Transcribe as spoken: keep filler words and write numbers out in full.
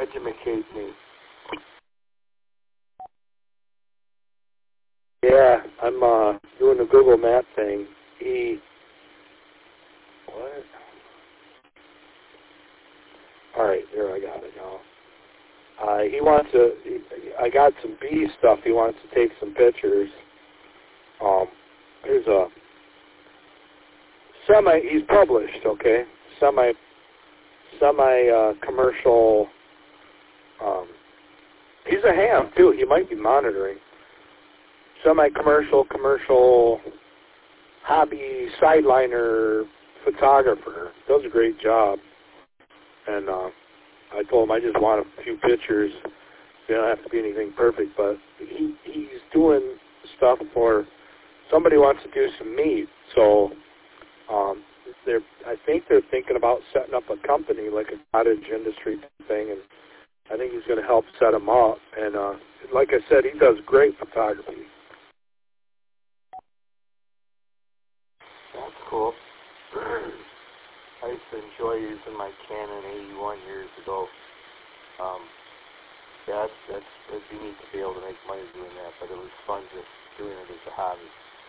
educate me. Yeah, I'm uh, doing the Google Map thing. He, what? All right, there, I got it now. Uh, he wants to, he, I got some bee stuff. He wants to take some pictures. Um, there's a semi, he's published, okay, semi, semi, uh, commercial, um, he's a ham, too. He might be monitoring. Semi-commercial, commercial, hobby, sideliner photographer. Does a great job. And uh, I told him I just want a few pictures. They don't have to be anything perfect, but he he's doing stuff for somebody who wants to do some meat. So um, they're I think they're thinking about setting up a company like a cottage industry thing, and I think he's going to help set them up. And uh, like I said, he does great photography. That's cool. I used to enjoy using my Canon eighty-one years ago. Um, yeah, that's, that's, it'd be neat to be able to make money doing that, but it was fun just doing it as a hobby.